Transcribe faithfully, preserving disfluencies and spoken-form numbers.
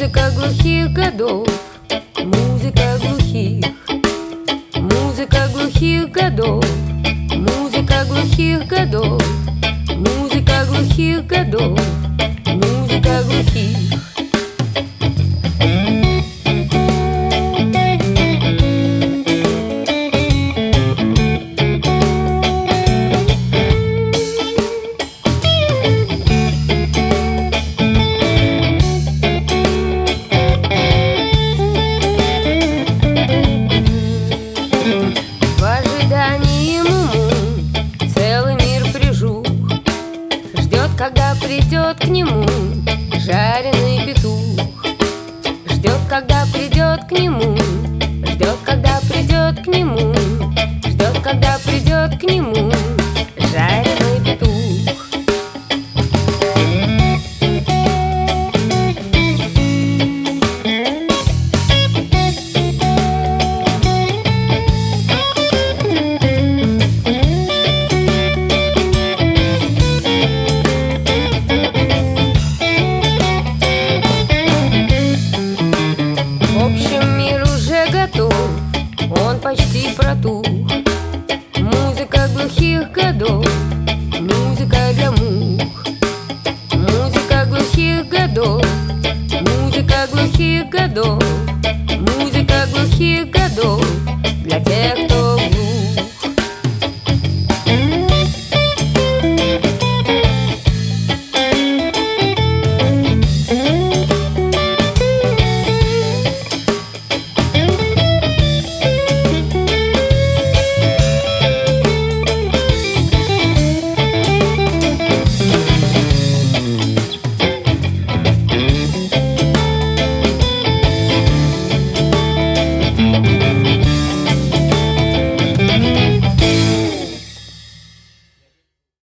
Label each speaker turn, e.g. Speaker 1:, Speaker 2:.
Speaker 1: Музыка глухих годов, музыка глухих, музыка глухих годов, музыка глухих годов, музыка глухих годов, музыка глухих. Когда придет к нему жареный петух, ждет, когда придет к нему, ждет, когда придет к нему, ждет, когда придет к нему жареный петух. Он почти протух. Музыка глухих годов, музыка для мух. Музыка глухих годов, музыка глухих годов, музыка глухих годов для тех, кто